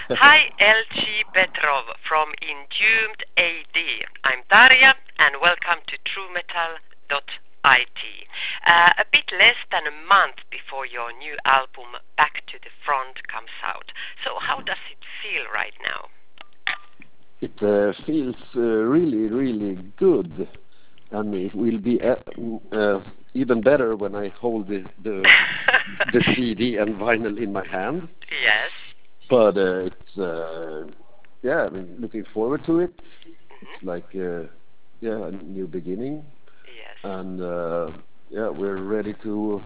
Hi, LG Petrov from Entombed AD. I'm Daria, and welcome to TrueMetal.it. A bit less than a month before your new album Back to the Front comes out. So how does it feel right now? It feels really, really good, and it will be even better when I hold the CD and vinyl in my hand. Yes. But yeah, I mean, looking forward to it. Mm-hmm. It's like a new beginning, Yes. and yeah, we're ready to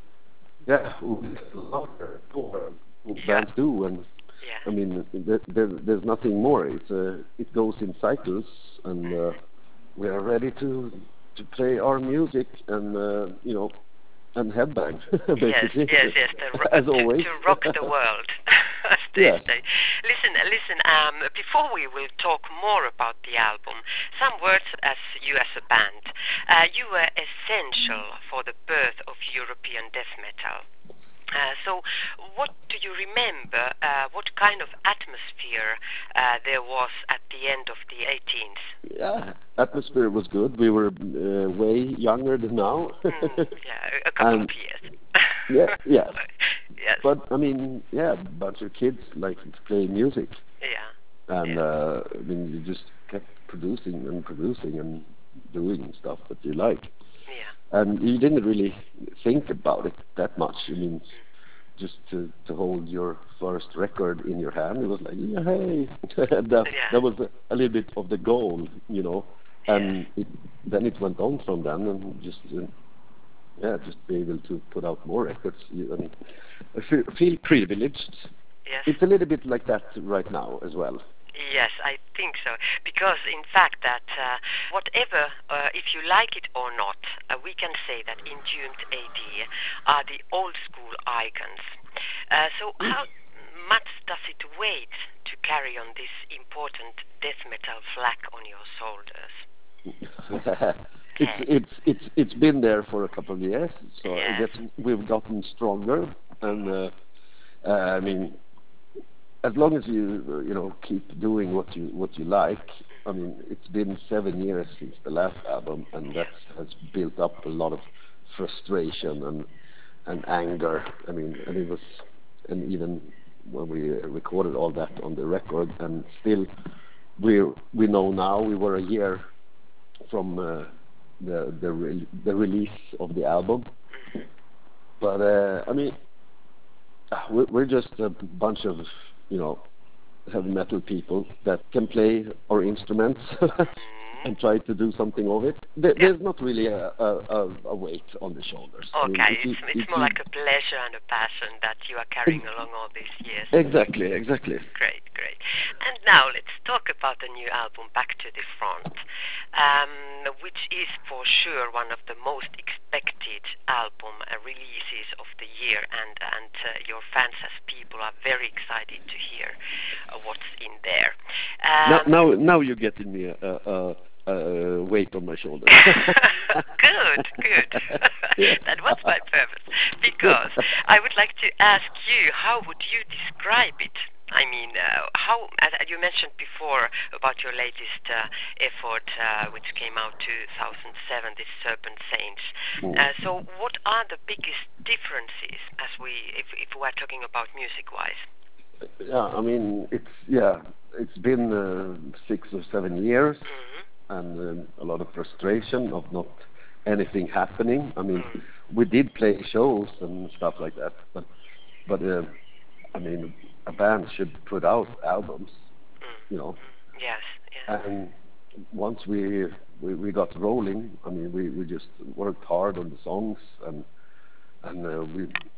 louder for what Yeah. bands do, and I Yeah. mean, there's nothing more. It goes in cycles, and we are ready to play our music and and headbang Yes, basically, yes, yes. as always. To rock the world, as they Yes. say. Listen. Before we will talk more about the album, some words as you as a band. You were essential for the birth of European death metal. So, what do you remember? What kind of atmosphere there was at the end of the 18th? Yeah, atmosphere was good. We were way younger than now. Yeah, a couple And of years. yes. Yes. But I mean, yeah, a bunch of kids like to play music, Yeah. and Yeah. I mean, you just kept producing and doing stuff that you like, Yeah. and you didn't really think about it that much. I mean, just to hold your first record in your hand, it was like, yeah, hey, that Yeah. was a little bit of the goal, Yes. and then it went on from then, and just just be able to put out more records. I mean, I feel privileged. Yes. It's a little bit like that right now as well. Yes, I think so. Because in fact that whatever, if you like it or not, we can say that Entombed AD are the old school icons. So how much does it weigh to carry on this important death metal flag on your shoulders? It's been there for a couple of years, so I Yes. guess we've gotten stronger. And I mean, as long as you keep doing what you like. I mean, it's been 7 years since the last album, and that has built up a lot of frustration and anger. I mean, and even when we recorded all that on the record, and still we know now we were a year from the release of the album. But I mean, we're just a bunch of heavy metal people that can play our instruments and try to do something of it. There's not really a weight on the shoulders. I mean, Okay, it's more like a pleasure and a passion that you are carrying along all these years. Exactly. Great. And now let's talk about the new album, Back to the Front, which is for sure one of the most expected album releases of the year, and your fans as people are very excited to hear what's in there. Now you're getting me a weight on my shoulder. Good. That was my purpose. Because I would like to ask you, how would you describe it? I mean, how, as you mentioned before about your latest effort, which came out 2007, this Serpent Saints. So, what are the biggest differences, if we are talking about music-wise? Yeah, I mean, it's been 6 or 7 years, and a lot of frustration of not anything happening. I mean, we did play shows and stuff like that, but I mean, a band should put out albums, you know. Yes. And once we got rolling, I mean, we just worked hard on the songs, and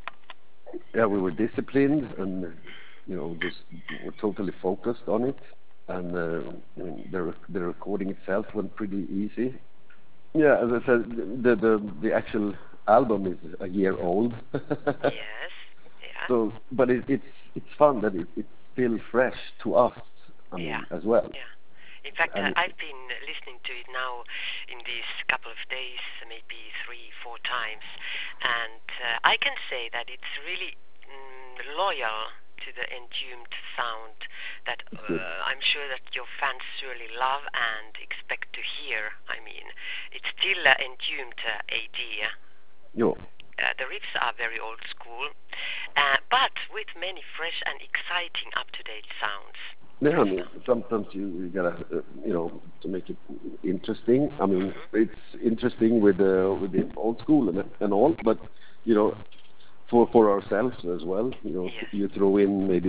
we were disciplined, and just were totally focused on it. And I mean, the recording itself went pretty easy. Yeah, as I said, the actual album is a year old. Yes. Yeah. So, but it's fun that it's still fresh to us. I mean, as well. Yeah. In fact, And I've been listening to it now in these couple of days, maybe 3-4 times, and I can say that it's really loyal to the Entombed sound that I'm sure that your fans surely love and expect to hear. I mean, it's still Entombed AD. Yeah. The riffs are very old school, but with many fresh and exciting up-to-date sounds. Yeah, I mean, sometimes you gotta, to make it interesting. I mean, it's interesting with the old school and all, but for ourselves as well. Yes. You throw in maybe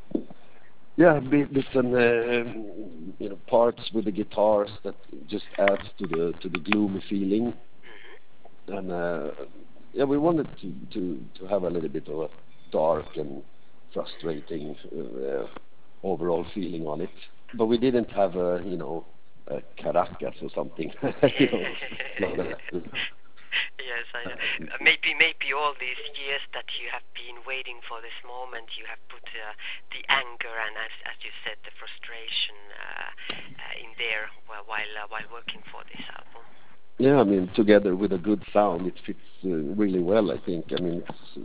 bits and parts with the guitars that just adds to the gloomy feeling. And we wanted to have a little bit of a dark and frustrating overall feeling on it, but we didn't have a Caracas or something. Yes, I know. Maybe all these years that you have been waiting for this moment, you have put the anger and, as you said, the frustration in there while working for this album. Yeah, I mean, together with a good sound, it fits really well. I think. I mean,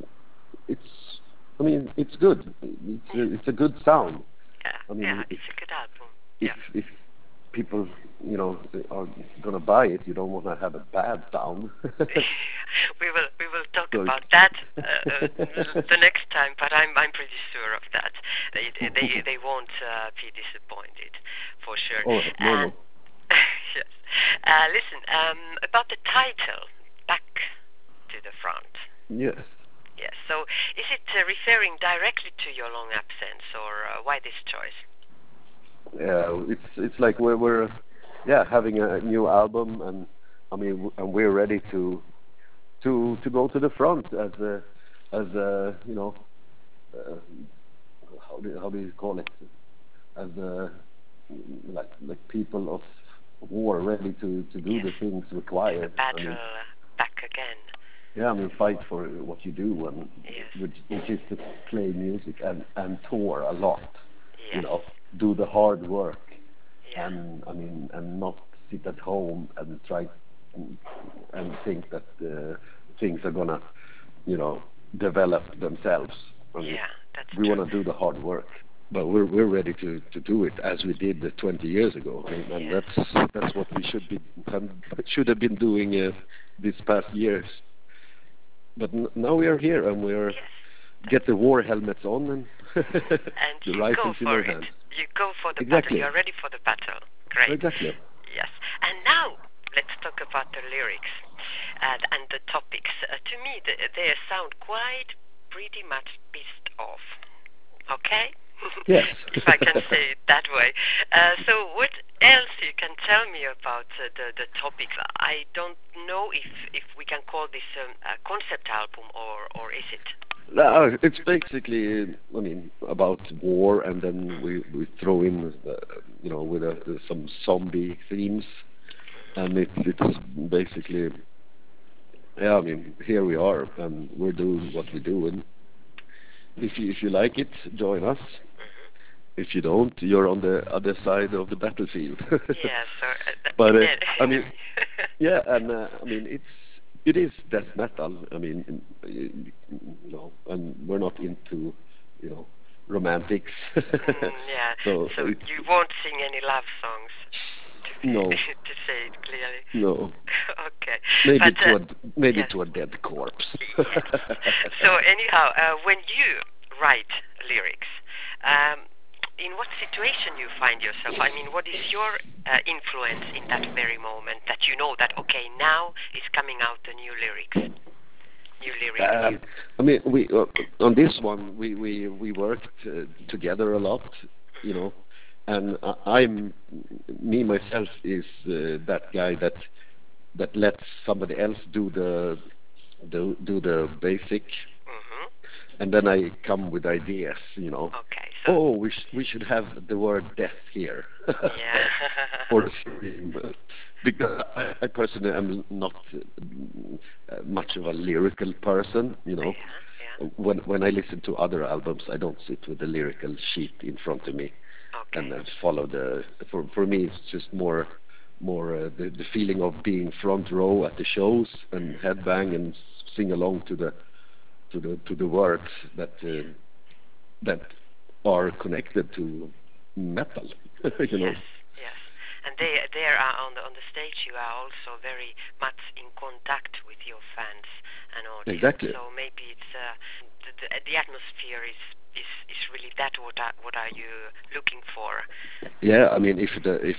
it's good. It's a good sound. Yeah, I mean, it's a good album. If people, are gonna buy it, you don't want to have a bad sound. we will talk about that the next time, but I'm pretty sure of that. They won't be disappointed for sure. Oh, no. Yes. Listen, about the title, Back to the Front. Yes. Yes. So, is it referring directly to your long absence, or why this choice? Yeah, it's like we're having a new album, and I mean, and we're ready to go to the front as how do you call it, as like people of war ready to do the things required. The battle back again. Yeah, I mean, fight for what you do, and yes. which is to play music and tour a lot. Yes. Do the hard work, yeah. and I mean, and not sit at home and try and think that things are gonna, develop themselves. I mean, that's we true. want to do the hard work, but we're ready to do it as we did 20 years ago, and that's what we should have been doing these past years. But now we are here, and we're get the war helmets on and the rifles in our hands. You go for the exactly. battle. You're ready for the battle. Great. Exactly. Yes. And now let's talk about the lyrics and the topics. To me, they sound pretty much pissed off. Okay? Yes. If I can say it that way. So what else you can tell me about the topics? I don't know if we can call this a concept album or is it? No, it's basically, I mean, about war, and then we throw in, with some zombie themes, and it's basically, I mean, here we are, and we're doing what we do, and if you like it, join us. If you don't, you're on the other side of the battlefield. Yes, but I mean, and I mean, it is death metal. I mean, and we're not into, romantics. Yeah. So you won't sing any love songs. No. To say it clearly. No. Okay. Maybe to a dead corpse. Yes. So anyhow, when you write lyrics, in what situation you find yourself? I mean, what is your influence in that very moment that you know that, okay, now is coming out the new lyrics? I mean, we on this one we worked together a lot, and I'm me myself is that guy that lets somebody else do the basic. And then I come with ideas, Okay. So we should have the word death here. Yeah. Or because I personally am not much of a lyrical person, Yeah. When I listen to other albums, I don't sit with the lyrical sheet in front of me and follow for me it's just more the feeling of being front row at the shows and headbang and sing along to the words that are connected to metal. You know. Yes, yes. And there are on the stage. You are also very much in contact with your fans and audience. Exactly. So maybe it's the atmosphere is really that. What are you looking for? Yeah, I mean,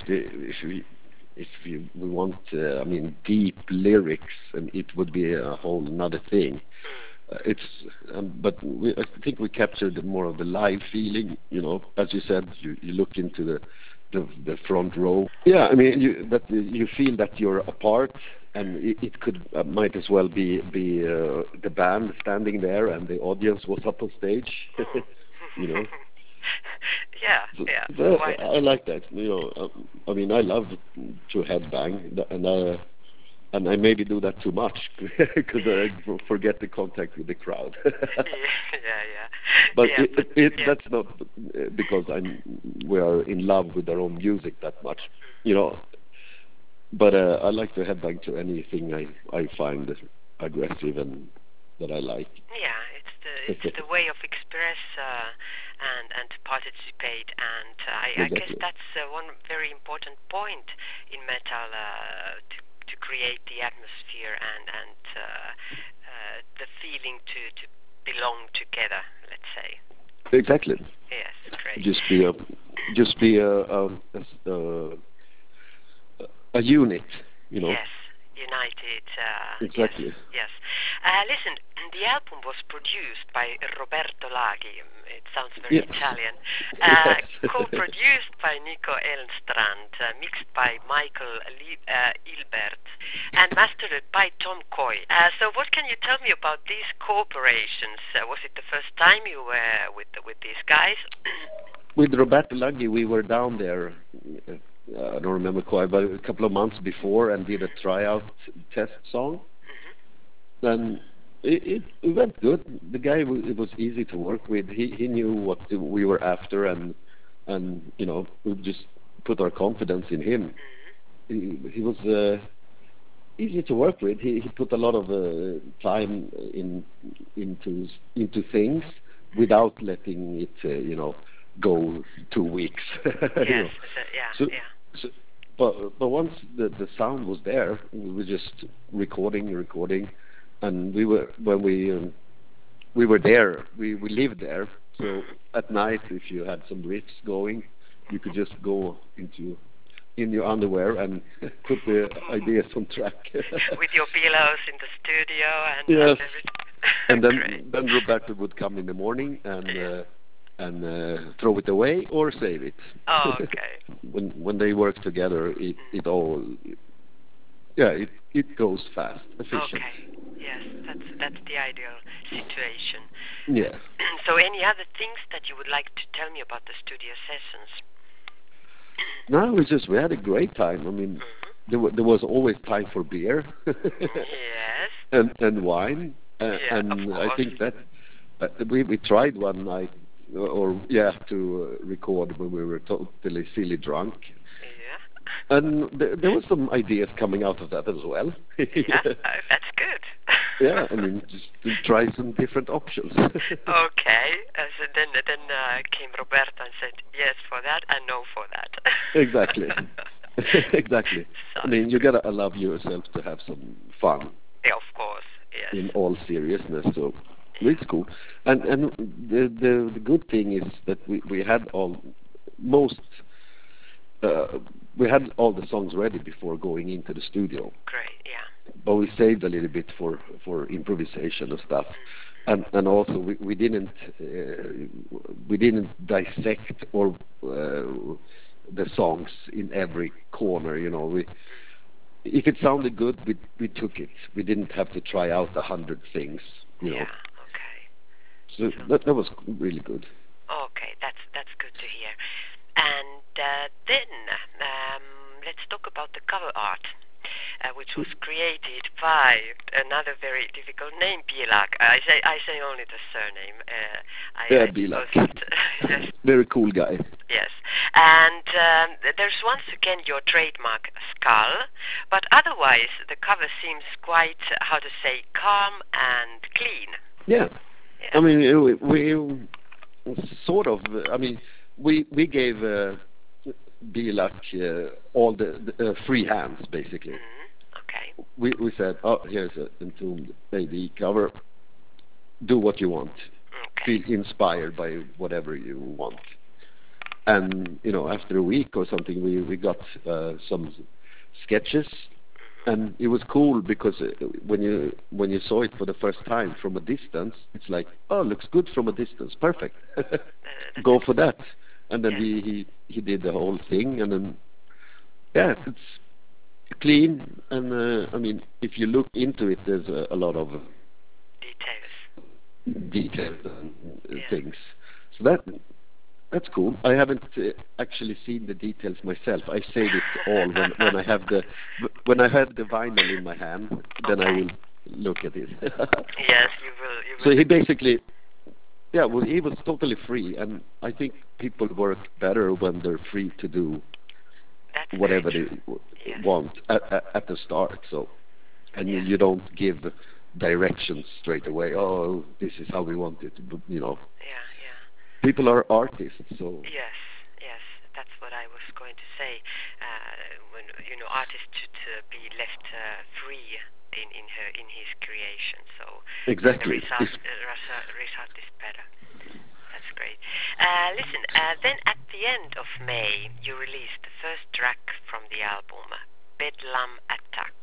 if we want, I mean, deep lyrics, and it would be a whole another thing. But I think we captured more of the live feeling. You know, as you said, you look into the front row. Yeah, I mean, you feel that you're a part, and it could might as well be the band standing there, and the audience was up on stage. You know. Yeah, So, yeah. so Why I like that. You know, I mean, I love to headbang, and I maybe do that too much because I forget the contact with the crowd. yeah. But Yeah, that's not because we are in love with our own music that much, you know. But I like to headbang to anything I find aggressive and that I like. Yeah, it's the way of express and to participate, and I guess Exactly. that's one very important point in metal to create the atmosphere and the feeling to belong together. Let's say. Exactly. Yes, great. Just be a unit, you know. Yes, United. Yes, Exactly. yes. Listen, the album was produced by Roberto Laghi. It sounds very Yes. Italian. Yes. Co-produced by Nico Elnstrand, mixed by Michael Ilbert, and mastered by Tom Coy. So, what can you tell me about these cooperations? Was it the first time you were with these guys? With Roberto Laghi, we were down there. I don't remember quite, but a couple of months before, and did a tryout test song. And it went good. The guy, it was easy to work with. He knew what we were after, and you know, we just put our confidence in him. He was easy to work with. He put a lot of time into things without letting it you know, go 2 weeks. Yes, You know. So, yeah. so, but once the sound was there, we were just recording, and we were when we were there. We lived there. So at night, if you had some riffs going, you could just go in your underwear and put the ideas on track. With your pillows in the studio and Yes. and And then Roberto would come in the morning and throw it away or save it. Oh, okay. When they work together, it all it goes fast, efficient. Okay. Yes, that's the ideal situation. Yeah. So, any other things that you would like to tell me about the studio sessions? No, we had a great time. I mean, there was always time for beer. Yes. and wine. Yeah, And of I course. think that we tried one night, to record when we were totally silly drunk. Yeah. And there was some ideas coming out of that as well. Yeah, that's good. Yeah, I mean, just to try some different options. Okay, so then came Roberto and said yes for that and no for that. Exactly. Exactly. So I mean, you gotta allow yourself to have some fun. yeah, of course, yes. In all seriousness, so it's cool. And the good thing is that we had we had all the songs ready before going into the studio. Great, yeah. But we saved a little bit for improvisation and stuff. And also we didn't dissect or the songs in every corner, you know. If it sounded good, we took it. We didn't have to try out 100 things, you know. Yeah, okay. So that was really good. Okay, that's good to hear. And then let's talk about the cover art, which was created by another very difficult name, Bielak. I say only the surname. Bielak. Yes. Very cool guy. Yes, and there's once again your trademark skull, but otherwise the cover seems quite, how to say, calm and clean. Yeah. I mean, we sort of. I mean, we gave Bielak all the free hands basically. Okay. We said, oh, here's an Entombed AD cover. Do what you want. Okay. Feel inspired by whatever you want. And after a week or something, we got some sketches, and it was cool because when you saw it for the first time from a distance, it's like, oh, looks good from a distance, perfect. Go for that. And then he did the whole thing, and then it's clean. And I mean, if you look into it, there's a lot of details and things. So that's cool. I haven't actually seen the details myself. I save it all when I have the vinyl in my hand. Then I will look at it. Yes, you will. So he basically, well, he was totally free, and I think people work better when they're free to do whatever they want at the start. So, and you don't give directions straight away. Oh, this is how we want it. People are artists, so yes, that's what I was going to say. When artists should be left free in his creation. So exactly, the result is better. That's great. Listen, then at the end of May, you released the first track from the album, Bedlam Attack.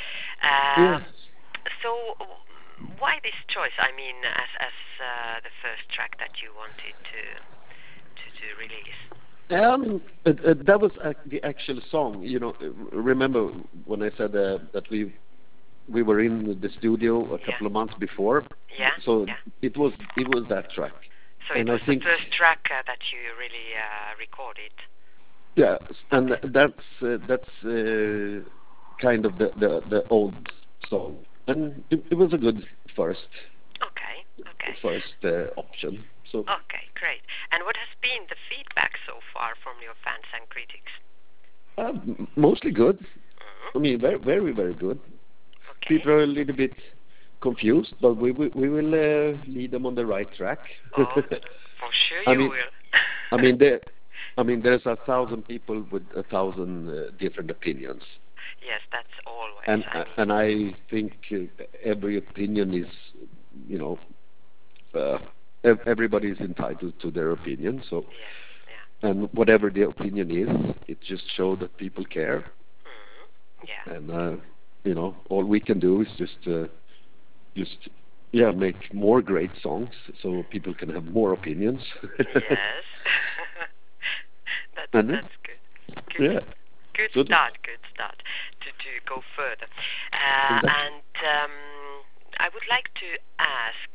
So why this choice? I mean, as the first track that you wanted to release. That was the actual song. Remember when I said that we were in the studio a couple of months before? Yeah. So it was that track. So it was the first track that you really recorded. Yeah, and that's kind of the old song. And it was a good first option. So okay, great. And what has been the feedback so far from your fans and critics? Mostly good. I mean, very, very, very good. Okay. People are a little bit confused, but we will lead them on the right track. Oh, for sure you will. I mean, there's 1,000 people with 1,000 different opinions. Yes, that's always. And I think every opinion is, everybody is entitled to their opinion. So, and whatever the opinion is, it just shows that people care. Mm-hmm. And all we can do is just make more great songs so people can have more opinions. Yes. That's good. Yeah. Good start to go further. And I would like to ask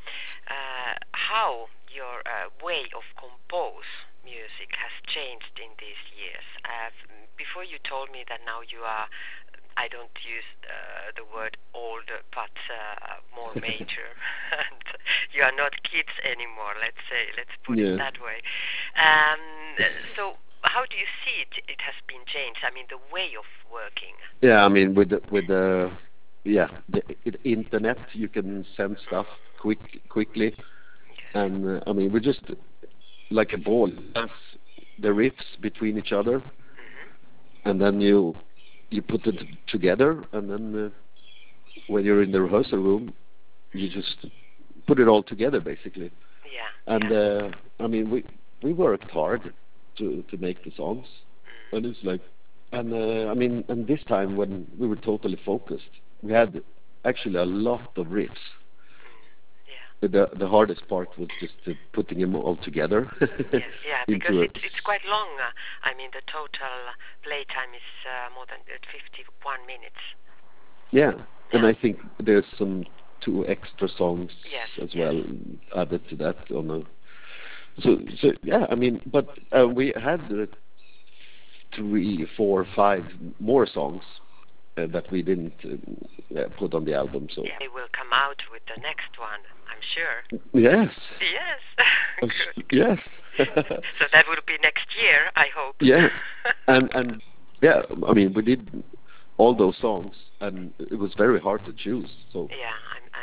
how your way of compose music has changed in these years. Before you told me that now you are, I don't use the word older, but more mature, and you are not kids anymore. Let's put it that way. So how do you see it has been changed? I mean, the way of working. Yeah, I mean, with the internet, you can send stuff quickly, and I mean, we just like a ball, the riffs between each other, and then you put it together, and then when you're in the rehearsal room, you just put it all together, basically. Yeah. And I mean, we worked hard to make the songs, and it's like, and I mean, and this time when we were totally focused, we had actually a lot of riffs. The hardest part was just putting them all together. Yes, because it's quite long. I mean, the total playtime is more than 51 minutes. Yeah, and I think there's some 2 extra songs as well added to that on the. So yeah, I mean, but we had 3, 4, 5 more songs that we didn't put on the album. So they will come out with the next one, I'm sure. Yes. Yes. Yes. So that will be next year, I hope. Yeah, and yeah, I mean, we did all those songs, and it was very hard to choose. So yeah, I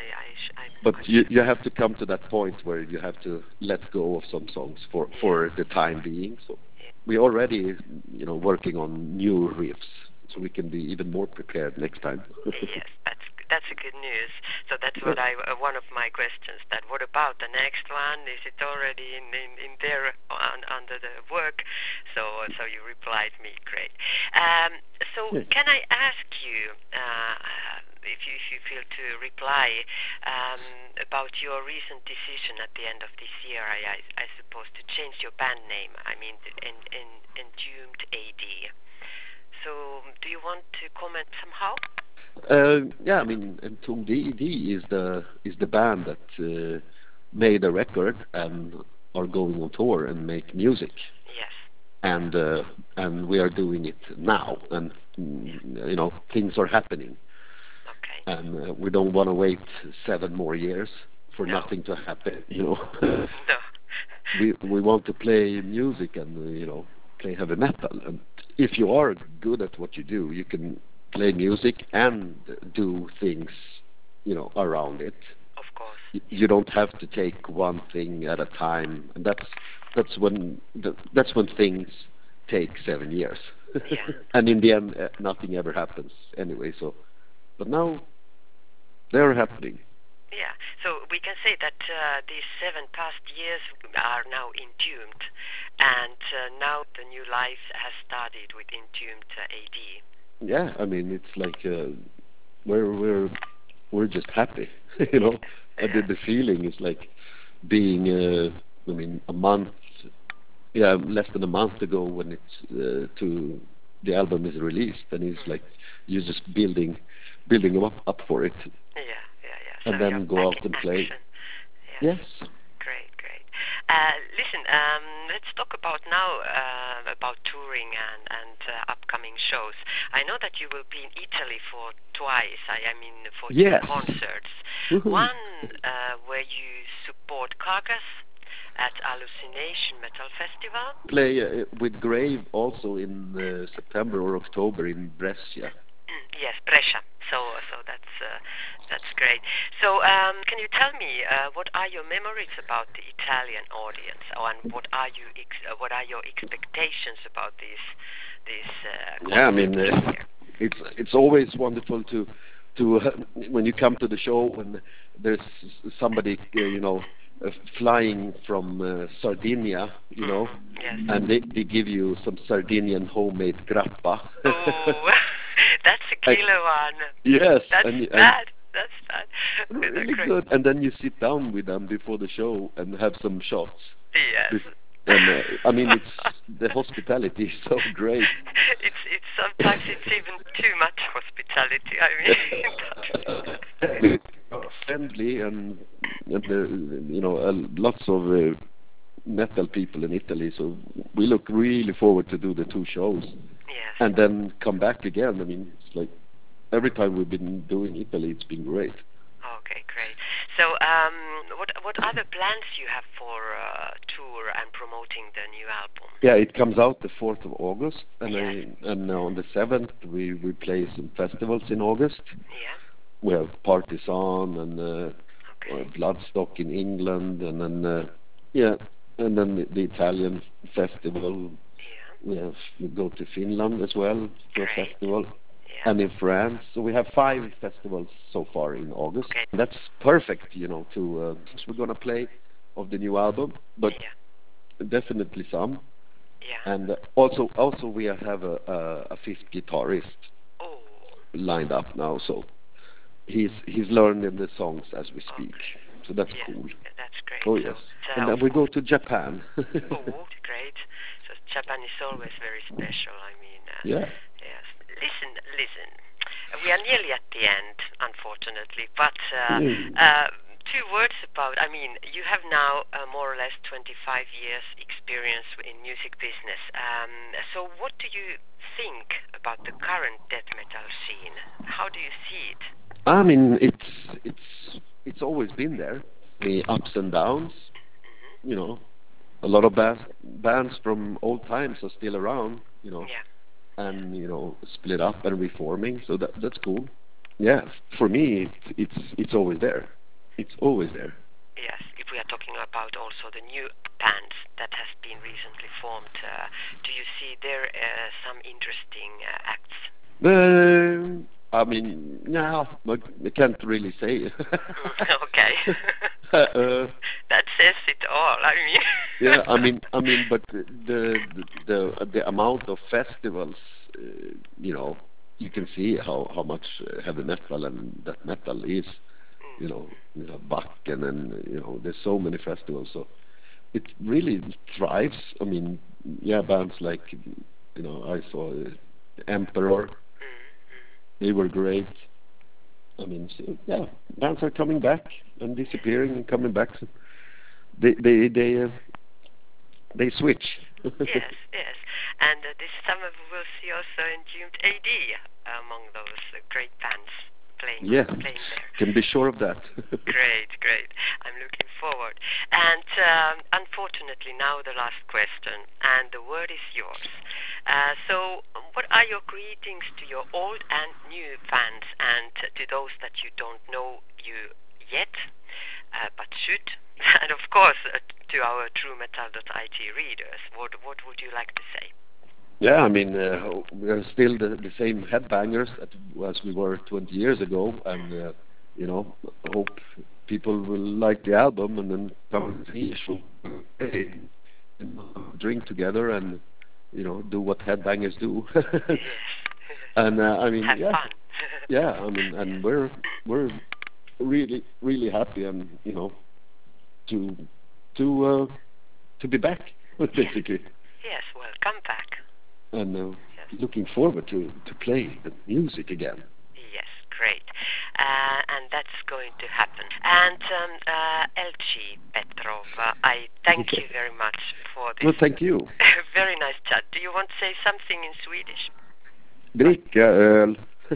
I'm But quite you sure. have to come to that point where you have to let go of some songs for the time being. So Yeah. we already, working on new riffs, so we can be even more prepared next time. Yes, that's a good news. So that's Yeah. what one of my questions. That what about the next one? Is it already in there under the work? So you replied me, great. So Yeah. can I ask you if you feel to reply about your recent decision at the end of this year? I suppose to change your band name. I mean, Entombed AD. So, do you want to comment somehow? Yeah, I mean, Entombed D is the band that made a record and are going on tour and make music, Yes. and we are doing it now, and Yeah. things are happening, Okay. and we don't want to wait 7 more years for No. nothing to happen. No. We want to play music and play heavy metal, and if you are good at what you do, you can play music and do things around it. Of course. You don't have to take one thing at a time, and that's when things take 7 years. Yeah. And in the end, nothing ever happens anyway. So, but now they're happening. Yeah. So we can say that these 7 past years are now entombed, and now the new life has started with Entombed AD. Yeah, I mean, it's like we're just happy, And Yeah. the feeling is like being, I mean, a month, yeah, less than a month ago when it's to the album is released, and it's like you're just building up for it, Yeah. Yeah. Yeah. So and you're then go back out in and play. action. Yes. Yes. Great, great. Listen, let's talk about now about touring and upcoming shows. I know that you will be in Italy for twice. I mean for two Yes. concerts. Woohoo. One where you support Carcass at Hallucination Metal Festival. Play with Grave also in September or October in Brescia. Yes, Brescia. So that's great. So can you tell me what are your memories about the Italian audience, and what are your expectations about these Yeah, I mean, concerts this year? it's always wonderful to when you come to the show and there's somebody flying from Sardinia, Yes. and they give you some Sardinian homemade grappa. Oh, that's a I- killer one. yes, That's and bad. That's bad. really Great. good. And then you sit down with them before the show and have some shots. Yes. And I mean, it's the hospitality is so great. It's sometimes it's even too much hospitality. I mean, Friendly and lots of metal people in Italy. So we look really forward to do the 2 shows yes. and then come back again. I mean, it's like every time we've been doing Italy, it's been great. Okay, great. So, what other plans you have for tour and promoting the new album? Yeah, it comes out the 4th of August, and Yes. on the 7th we play some festivals in August. Yeah. We have Partisan and Okay. Bloodstock in England, and then and then the Italian festival. Yeah. We go to Finland as well for a Great. festival, Yeah. and in France. So we have 5 festivals so far in August. Okay. And that's perfect, to since we're gonna play of the new album, but Yeah. definitely some. Yeah. And also we have a fifth guitarist Oh. lined up now, so he's learning the songs as we speak. Okay. So that's Yeah. cool. That's great. Oh So, yes. And then we go to Japan. Oh, great. So Japan is always very special. I mean, Yeah. yes. Listen. We are nearly at the end, unfortunately. But 2 words about. I mean, you have now more or less 25 years experience in music business. So, what do you think about the current death metal scene? How do you see it? I mean, it's always been there. The ups and downs. Hmm. A lot of bands from old times are still around. Yeah. And split up and reforming. So that's cool. Yeah, for me, it's always there. It's always there. Yes, if we are talking about also the new bands that has been recently formed, do you see there some interesting acts? I mean, no, I can't really say. Okay. uh, That says it all. I mean. yeah, but the amount of festivals, you know, you can see how much heavy metal and death metal is. You know, Wacken, and there's so many festivals, so it really thrives. I mean, yeah, bands like, I saw Emperor, they were great. I mean, so, yeah, bands are coming back and disappearing and coming back. So they switch. Yes, yes. And this summer we will see also Entombed AD among those great bands playing there. Can be sure of that. Great, great. I'm looking forward. And unfortunately, now the last question, and the word is yours. So, what are your greetings to your old and new fans, and to those that you don't know you yet, but should? And of course, to our TrueMetal.it readers, what would you like to say? Yeah, I mean, we are still the same headbangers as we were 20 years ago, and I hope people will like the album and then come and see a show, drink together, and do what headbangers do. And I mean, have fun. Yeah, I mean, and we're really really happy, and to be back, basically. Yes, well, come back. And looking forward to play the music again. Yes, great. And that's going to happen. And LG Petrov, I thank you very much for this. Well, thank you. Very nice chat. Do you want to say something in Swedish? Dricka öl.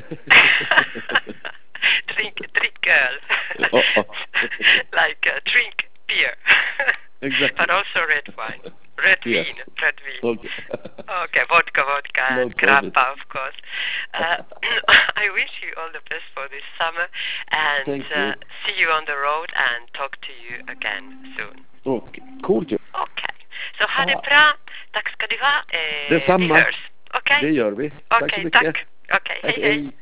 drink öl. Like drink beer. Exactly. But also red wine. Red wine. Okay. Okay, vodka, and grappa, of course. I wish you all the best for this summer, and see you on the road and talk to you again soon. Okay, coolt ju. Okay, så ha det bra. Tack ska du ha. Detsamma. Vi hörs. Okej? Det gör vi. Tack så mycket. Tack. Okej, hej.